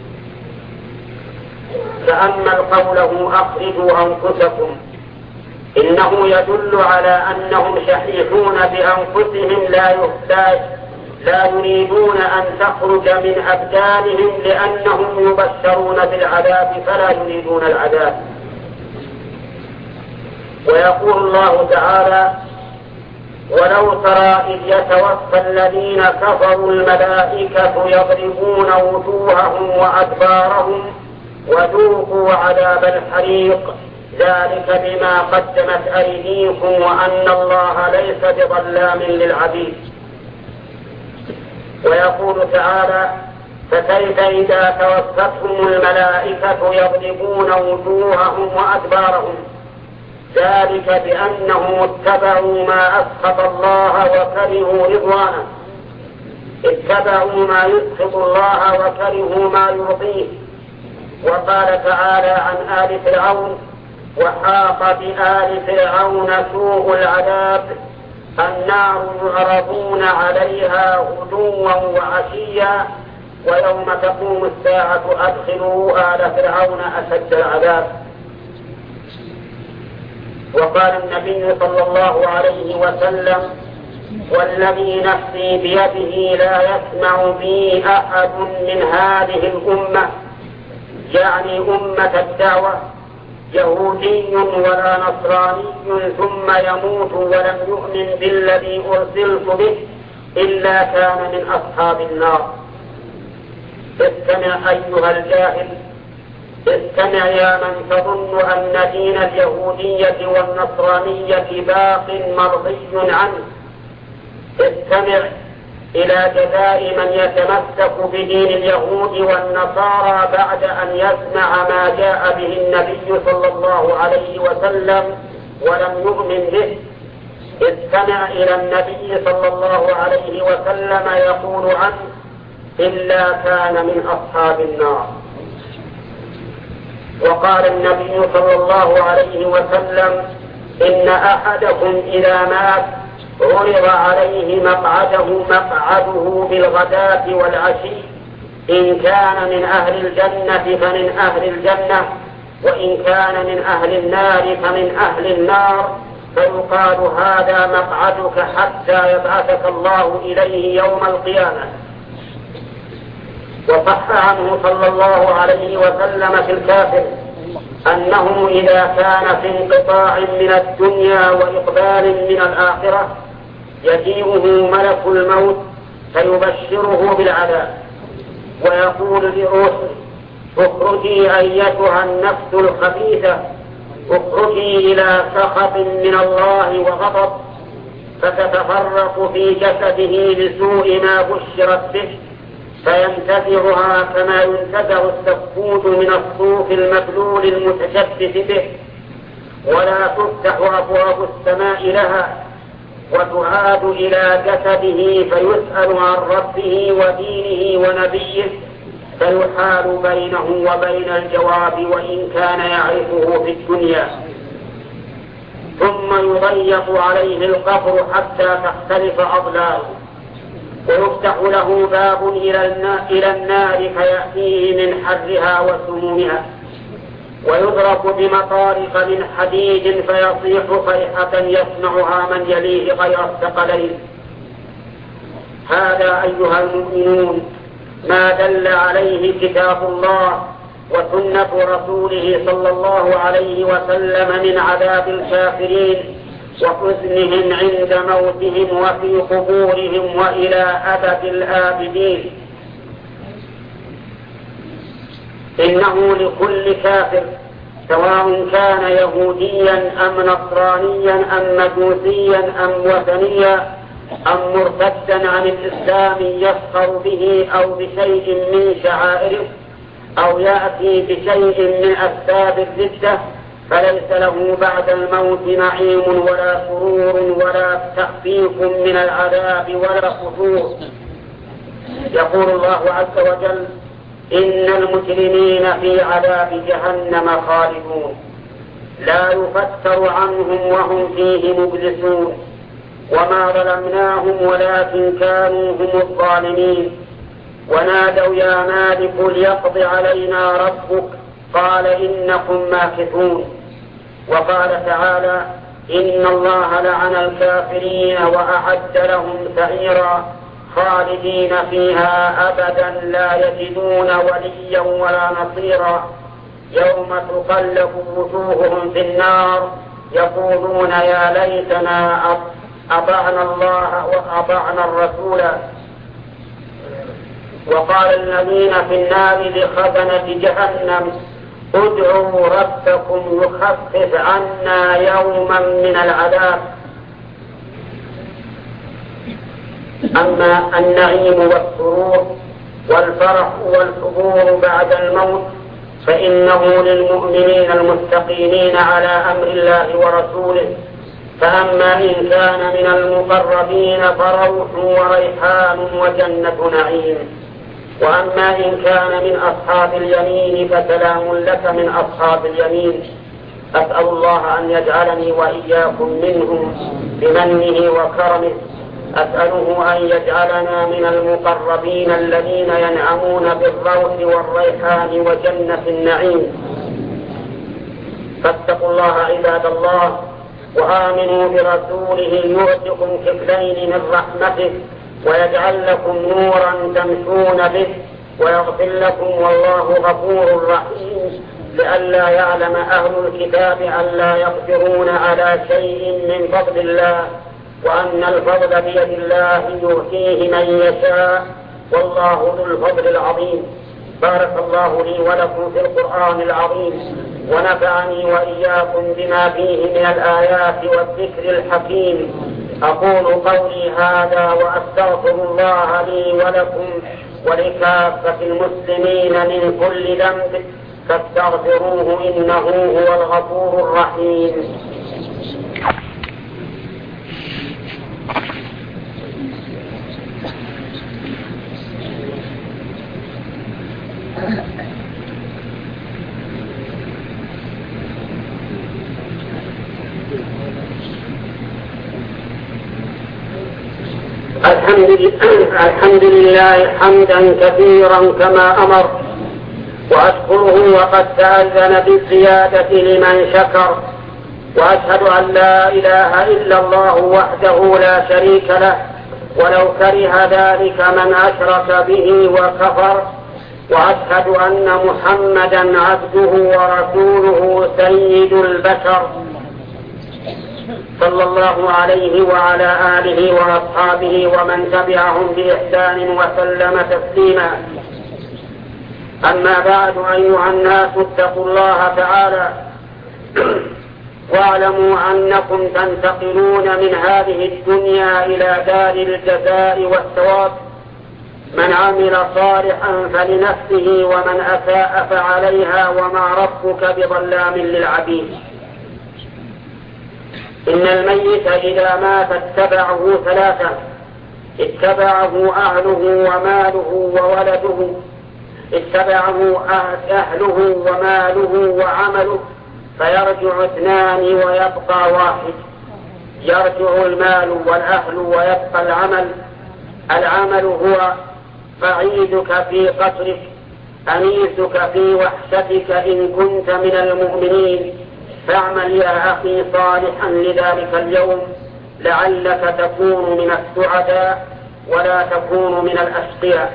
تأمل قوله أخرجوا أنفسكم، إنه يدل على أنهم شحيحون بأنفسهم لا يريدون أن تخرج من أبدانهم لأنهم يبشرون بالعذاب فلا يريدون العذاب. ويقول الله تعالى: ولو ترى إذ يتوفى الذين كفروا الملائكة يضربون وجوههم وأدبارهم وذوقوا عذاب الحريق ذلك بما قدمت أيديكم وأن الله ليس بظلام للعبيد. ويقول تعالى: فكيف إذا توفتهم الملائكة يضربون وجوههم وأدبارهم ذلك بأنهم اتبعوا ما أسخط الله وكرهوا رضوانه، اتبعوا ما يسخط الله وكرهوا ما يرضيه. وقال تعالى عن آل فرعون: وحاق بآل فرعون سوء العذاب النار يعرضون عليها غدوا وعشيا ويوم تقوم الساعة أدخلوا آل فرعون أشد العذاب. وقال النبي صلى الله عليه وسلم: والذي نفسي بيده لا يسمع بي أحد من هذه الأمة، يعني أمة الدعوة، يهودي ولا نصراني ثم يموت ولم يؤمن بالذي أرسلت به إلا كان من أصحاب النار. استمع أيها الجاهل، استمع يا من تظن أن دين اليهودية والنصرانية باق مرضي عنه. استمع إلى جزاء من يتمسك بدين اليهود والنصارى بعد أن يسمع ما جاء به النبي صلى الله عليه وسلم ولم يؤمن به. استمع إلى النبي صلى الله عليه وسلم يقول عنه: إلا كان من أصحاب النار. وقال النبي صلى الله عليه وسلم: إن أحدكم إذا مات عرض عليه مقعده بالغداة والعشي، إن كان من أهل الجنة فمن أهل الجنة، وإن كان من أهل النار فمن أهل النار، فيقال: هذا مقعدك حتى يبعثك الله إليه يوم القيامة. وصح عنه صلى الله عليه وسلم في الكافر أنه إذا كان في انقطاع من الدنيا وإقبال من الآخرة يجيئه ملك الموت فيبشره بالعذاب، ويقول لروحه: اخرجي أيتها النفس الخبيثة، اخرجي إلى سخط من الله وغضب، فتتفرق في جسده لسوء ما بشرت به، فينتزعها كما ينتزع السفود من الصوف المبلول المتشبث به، ولا تفتح أبواب السماء لها، وتعاد إلى جسده فيسأل عن ربه ودينه ونبيه، فيحال بينه وبين الجواب وإن كان يعرفه في الدنيا، ثم يضيق عليه القبر حتى تختلف أضلاعه، ويفتح له باب إلى النار فيأتيه من حرها وسمومها، ويضرب بمطارق من حديد فيصيح صيحة يسمعها من يليه غير الثقلين. هذا أيها المؤمنون ما دل عليه كتاب الله وسنة رسوله صلى الله عليه وسلم من عذاب الكافرين وحزنهم عند موتهم وفي قبورهم وإلى أبد الآبدين. إنه لكل كافر سواء كان يهوديا أم نصرانيا أم مجوسيا أم وثنيا أم مرتدا عن الإسلام يسخر به أو بشيء من شعائره أو يأتي بشيء من أسباب الردة، فليس له بعد الموت نعيم ولا سرور ولا تخفيف من العذاب ولا خشوع. يقول الله عز وجل: إن المجرمين في عذاب جهنم خالدون لا يفتر عنهم وهم فيه مبلسون، وما ظلمناهم ولكن كانوا هم الظالمين. ونادوا: يا مالك ليقض علينا ربك، قال إنكم ماكثون. وقال تعالى: إن الله لعن الكافرين وأعد لهم سعيرا خالدين فيها أبدا لا يجدون وليا ولا نصيرا. يوم تقلب وجوههم في النار يقولون يا ليتنا أطعنا الله وأطعنا الرسول. وقال الذين في النار لخزنة جهنم: ادعوا ربكم يخفف عنا يوما من العذاب. أما النعيم والسرور والفرح والحضور بعد الموت فإنه للمؤمنين المستقيمين على أمر الله ورسوله. فأما إن كان من المقربين فروح وريحان وجنة نعيم، وأما إن كان من أصحاب اليمين فسلام لك من أصحاب اليمين. أسأل الله أن يجعلني وإياكم منهم بمنه وكرمه. أسأله أن يجعلنا من المقربين الذين ينعمون بالروح والريحان وجنة النعيم. فاتقوا الله عباد الله وآمنوا برسوله يؤتكم كفلين من رحمته ويجعل لكم نورا تمشون به ويغفر لكم والله غفور رحيم لئلا يعلم أهل الكتاب ألا يقدرون على شيء من فضل الله وأن الفضل بيد الله يؤتيه من يشاء والله ذو الفضل العظيم. بارك الله لي ولكم في القرآن العظيم ونفعني وإياكم بما فيه من الآيات والذكر الحكيم. أقول قولي هذا وأستغفر الله لي ولكم ولكافة المسلمين من كل ذنب فاستغفروه إنه هو الغفور الرحيم. الحمد لله حمدا كثيرا كما أمر وأشكره وقد تأذن بالزيادة لمن شكر وأشهد أن لا إله إلا الله وحده لا شريك له ولو كره ذلك من أشرك به وكفر وأشهد أن محمدا عبده ورسوله سيد البشر صلى الله عليه وعلى آله وأصحابه ومن تبعهم بإحسان وسلم تسليما. أما بعد أيها الناس اتقوا الله تعالى واعلموا أنكم تنتقلون من هذه الدنيا إلى دار الجزاء والثواب. من عمل صالحا فلنفسه ومن أساء فعليها وما ربك بظلام للعبيد. إن الميت إذا مات اتبعه ثلاثة: اتبعه أهله وماله وولده، اتبعه أهله وماله وعمله، فيرجع اثنان ويبقى واحد. يرجع المال والأهل ويبقى العمل. العمل هو قعيدك في قصرك، أنيسك في وحشتك إن كنت من المؤمنين. فاعمل يا أخي صالحا لذلك اليوم لعلك تكون من السعداء ولا تكون من الأشقياء.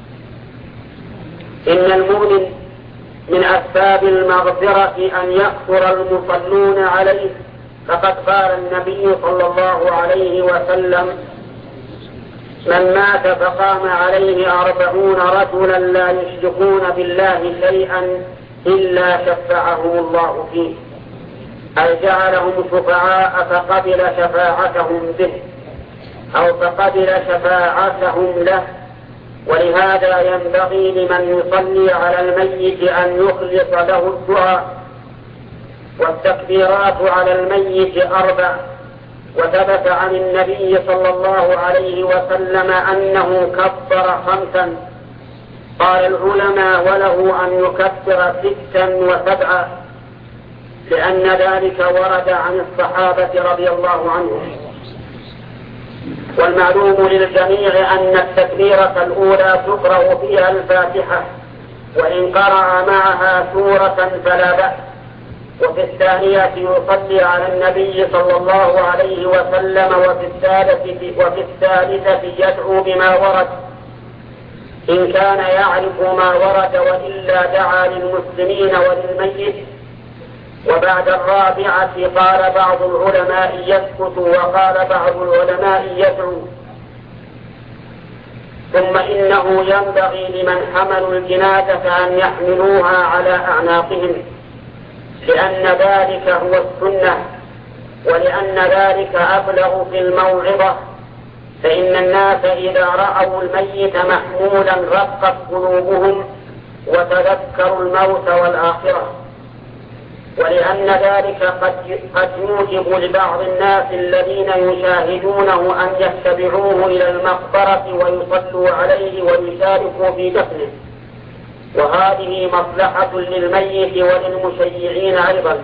إن المؤمن من أسباب المغفرة أن يكثر المصلون عليه، فقد قال النبي صلى الله عليه وسلم: من مات فقام عليه 40 رجلا لا يشركون بالله شيئا إلا شفعهم الله فيه، أي جعلهم شفعاء فقبل شفاعتهم به أو فقبل شفاعتهم له. ولهذا ينبغي لمن يصلي على الميت أن يخلص له الدعاء. والتكبيرات على الميت 4. وثبت عن النبي صلى الله عليه وسلم أنه كبر 5. قال العلماء: وله أن يكبر 6 و7، لأن ذلك ورد عن الصحابة رضي الله عنهم. والمعلوم للجميع أن التكبيرة الأولى تقرأ فيها الفاتحة، وإن قرأ معها سورة فلا بأس. وفي الثانية يصلي على النبي صلى الله عليه وسلم، وفي الثالثة يدعو بما ورد إن كان يعرف ما ورد، وإلا دعا للمسلمين وللميت. وبعد الرابعة قال بعض العلماء يسكت، وقال بعض العلماء يدعو. ثم إنه ينبغي لمن حملوا الجنازة أن يحملوها على أعناقهم، لأن ذلك هو السنة، ولأن ذلك أبلغ في الموعظة. فإن الناس إذا رأوا الميت محمولا رقت قلوبهم وتذكروا الموت والآخرة. ولأن ذلك قد يوجب لبعض الناس الذين يشاهدونه أن يتبعوه إلى المقبرة ويصلوا عليه ويشاركوا في دفنه، وهذه مصلحة للميت وللمشيعين أيضا.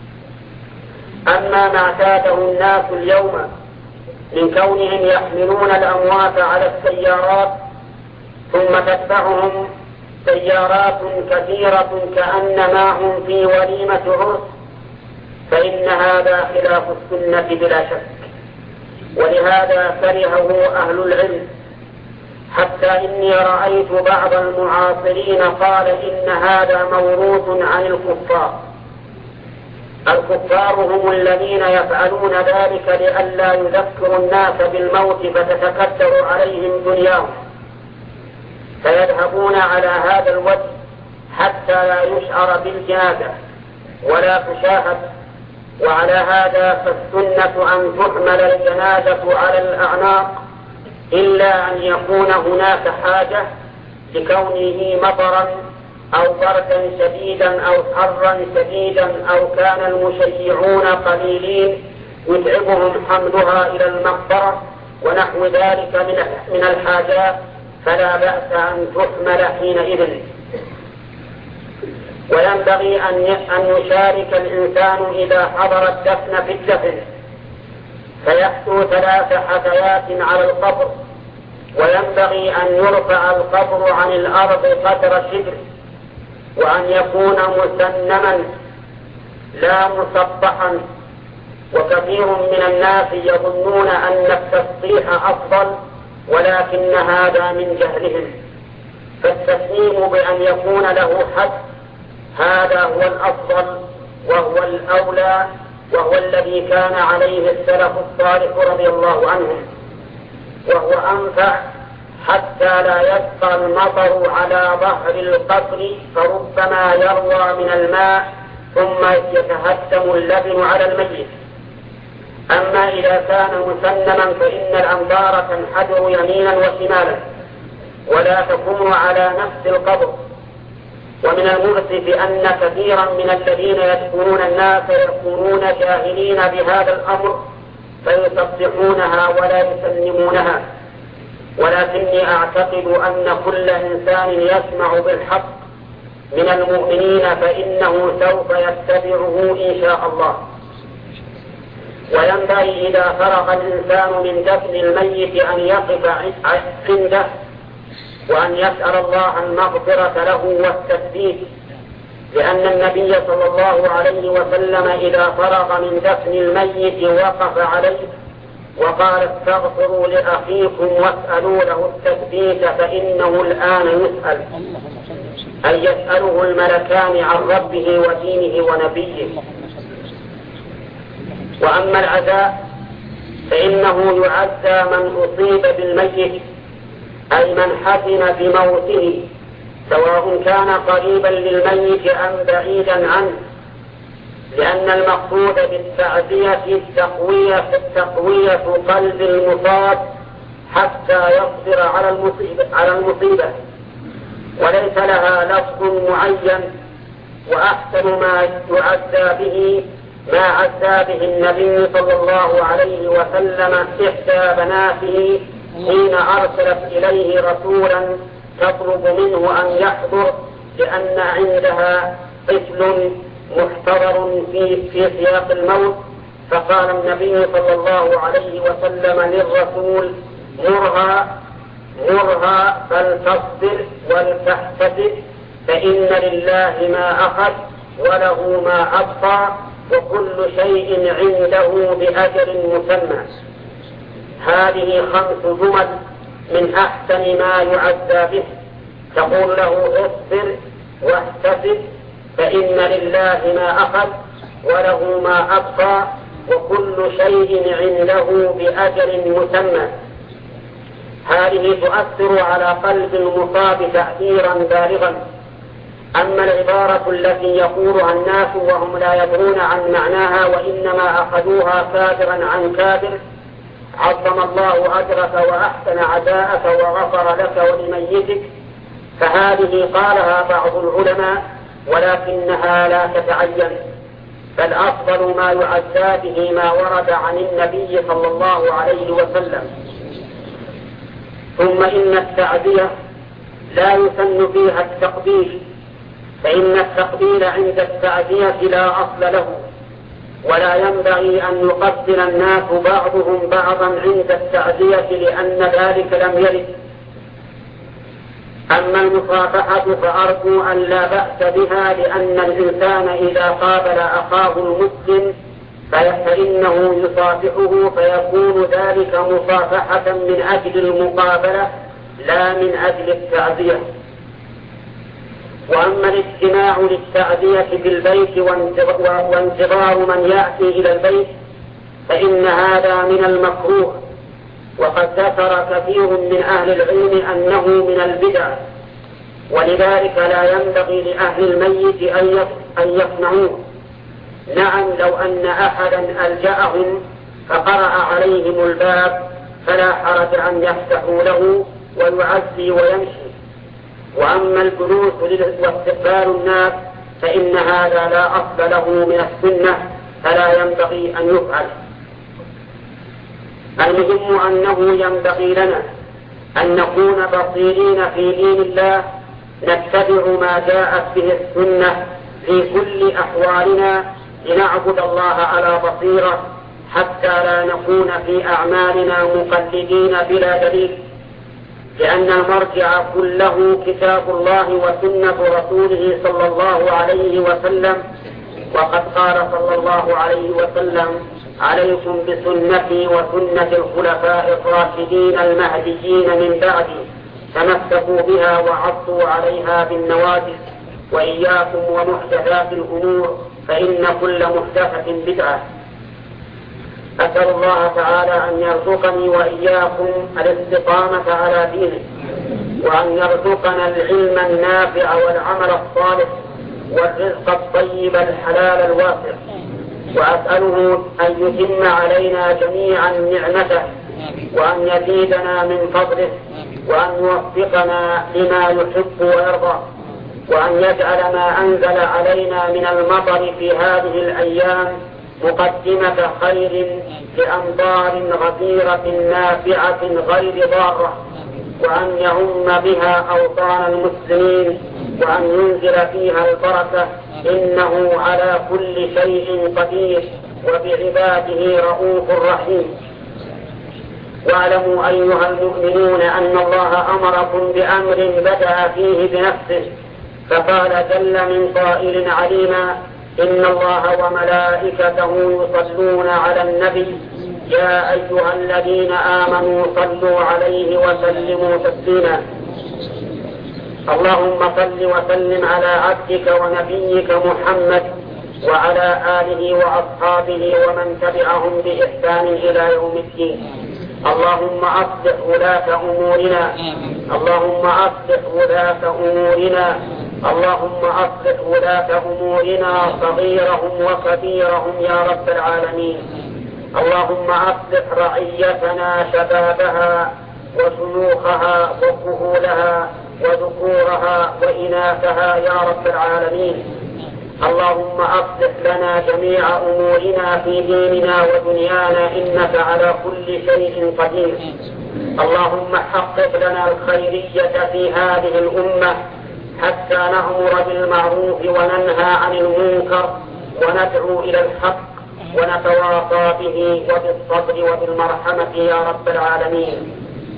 أما ما اعتاده الناس اليوم من كونهم يحملون الأموات على السيارات ثم تتبعهم سيارات كثيرة كأنما هم في وليمة عرس، فإن هذا خلاف السنة بلا شك، ولهذا كرهه أهل العلم، حتى إني رأيت بعض المعاصرين قال إن هذا موروث عن الكفار. الكفار هم الذين يفعلون ذلك لئلا يذكروا الناس بالموت فتتكدر عليهم دنياهم، فيذهبون على هذا الوجه حتى لا يشعر بالجنازة ولا تشاهد. وعلى هذا فالسنة أن تحمل الجنازة على الأعناق إلا أن يكون هناك حاجة لكونه مطرا أو بردا شديدا أو حرا شديدا أو كان المشيعون قليلين يتعبهم حملها إلى المقبرة ونحو ذلك من الحاجات، فلا بأس أن تحمل حينئذ. وينبغي أن يشارك الإنسان إذا حضر الدفن في الدفن، فيحثو 3 حثيات على القبر، وينبغي أن يرفع القبر عن الأرض قدر شبر، وأن يكون مسنما لا مسطحا. وكثير من الناس يظنون أن التسطيح أفضل، ولكن هذا من جهلهم، فالتسليم بأن يكون له حد هذا هو الأفضل وهو الأولى، وهو الذي كان عليه السلف الصالح رضي الله عنهم، وهو أنفع حتى لا يبقى المطر على ظهر القبر فربما يروى من الماء ثم يتهدم اللبن على الميت. أما إذا كان مسنما فإن الأنظار تنحدر يمينا وشمالا ولا تكون على نفس القبر. ومن المؤسف أن كثيرا من الذين يدخلون الناس يكونون جاهلين بهذا الأمر فيصدقونها ولا يسلمونها، ولكني أعتقد أن كل إنسان يسمع بالحق من المؤمنين فإنه سوف يتبعه إن شاء الله. وينبغي إذا فرغ الإنسان من دفن الميت أن يقف عنده وأن يسأل الله المغفرة له والتثبيت، لأن النبي صلى الله عليه وسلم إذا فرغ من دفن الميت وقف عليه وقال استغفروا لأخيكم واسألوا له التثبيت فإنه الآن يسأل، أي يسأله الملكان عن ربه ودينه ونبيه. وأما العزاء فإنه يعزى من أصيب بالميت، أي من حزن بموته، سواء كان قريبا للميت أم بعيدا عنه، لأن المقصود بالتعزية تقوية قلب المصاب حتى يصبر على المصيبة، وليس لها لفظ معين. وأحسن ما يعزى به ما عزى به النبي صلى الله عليه وسلم إحدى بناته حين أرسلت إليه رسولا تطلب منه أن يحضر لأن عندها طفل محتضر في سياق الموت، فقال النبي صلى الله عليه وسلم للرسول مرها فلتصبر ولتحتسب فإن لله ما أخذ وله ما أبقى وكل شيء عنده بأجل مسمى. هذه 5 جمل من أحسن ما يعزى به، تقول له اصبر واحتسب فإن لله ما أخذ وله ما أبقى وكل شيء عنده بأجل مسمى. هذه تؤثر على قلب المصاب تأثيرا بالغا. أما العبارة التي يقولها الناس وهم لا يدرون عن معناها وإنما أخذوها كابرا عن كابر، عظم الله أجرك وأحسن عزاءك وغفر لك ولميتك، فهذه قالها بعض العلماء ولكنها لا تتعين، بل أفضل ما يعزى به ما ورد عن النبي صلى الله عليه وسلم. ثم إن التعزية لا يسن فيها التقبيل، فإن التقبيل عند التعزية لا أصل له، ولا ينبغي أن يقبل الناس بعضهم بعضا عند التعزية لأن ذلك لم يرد. أما المصافحة فأرجو أن لا بأس بها، لأن الإنسان إذا قابل أخاه المسلم فإنه يصافحه، فيكون ذلك مصافحة من أجل المقابلة لا من أجل التعزية. وأما الاجتماع للتعزية بالبيت وانتظار من يأتي إلى البيت فإن هذا من المكروه، وقد ذكر كثير من أهل العلم أنه من البدع، ولذلك لا ينبغي لأهل الميت أن يصنعوه. نعم، لو أن أحدا ألجأهم فقرأ عليهم الباب فلا حرج أن يفتحوا له ويعزي ويمشي. وأما الجلوس واستقبال الناس فإن هذا لا أصل له من السنة، فلا ينبغي أن يفعل. المهم أنه ينبغي لنا أن نكون بصيرين في دين الله، نتبع ما جاءت به السنة في كل أحوالنا، لنعبد الله على بصيرة، حتى لا نكون في أعمالنا مقلدين بلا دليل، لأن المرجع كله كتاب الله وسنة رسوله صلى الله عليه وسلم. وقد قال صلى الله عليه وسلم: عليكم بسنتي وسنة الخلفاء الراشدين المهديين من بعدي، تمسكوا بها وعضوا عليها بالنواجذ، وإياكم ومحدثات الأمور، فإن كل محدثة بدعة. أسأل الله تعالى أن يرزقني وإياكم الاستقامة على دينه، وأن يرزقنا العلم النافع والعمل الصالح والرزق الطيب الحلال الواسع، وأسأله أن يتم علينا جميعا نعمته، وأن يزيدنا من فضله، وأن يوفقنا لما يحب ويرضى، وأن يجعل ما أنزل علينا من المطر في هذه الأيام مقدمة خير لأمطار غزيرة نافعة غير ضارة، وأن يعم بها أوطان المسلمين، وأن ينزل فيها البركة، إنه على كل شيء قدير وبعباده رؤوف رحيم. واعلموا أيها المؤمنون أن الله أمركم بأمر بدأ فيه بنفسه، فقال جل من قائل عليما: إن الله وملائكته يصلون على النبي يا أيها الذين آمنوا صلوا عليه وسلموا تسليما. اللهم صل وسلم على عبدك ونبيك محمد وعلى آله وأصحابه ومن تبعهم بإحسان إلى يوم الدين. اللهم أصلح ولاة أمورنا، اللهم أصلح ولاة أمورنا، اللهم أصلح ولاة أمورنا صغيرهم وكبيرهم يا رب العالمين. اللهم أصلح رعيتنا شبابها وشيوخها وكهولها وذكورها وإناثها يا رب العالمين. اللهم أصلح لنا جميع أمورنا في ديننا ودنيانا، إنك على كل شيء قدير. اللهم حقق لنا الخيرية في هذه الأمة حتى نأمر بالمعروف وننهى عن المنكر وندعو إلى الحق ونتواصى به وبالصبر وبالمرحمة يا رب العالمين.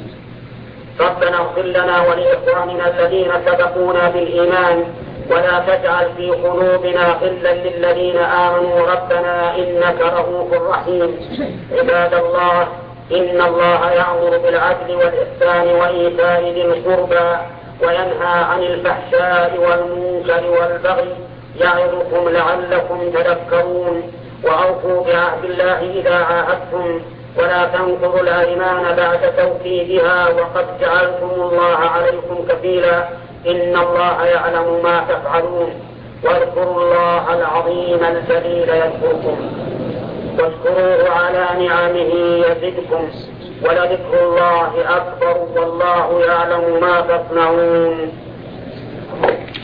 ربنا اغفر لنا ولإخواننا الذين سبقونا بالإيمان، ولا تجعل في قلوبنا غلا للذين آمنوا ربنا إنك رؤوف رحيم. عباد الله، إن الله يأمر بالعدل والإحسان وإيتاء ذي القربى وينهى عن الفحشاء والمنكر والبغي، يعظكم لعلكم تذكرون. وأوفوا بعهد الله إذا عاهدتم، ولا تنقضوا الأيمان بعد توكيدها، وقد جعلتم الله عليكم كفيلا، إن الله يعلم ما تفعلون. واذكروا الله العظيم الجليل يذكركم، واشكروه على نعمه يزدكم، ولذكر الله أكبر، والله يعلم ما تصنعون.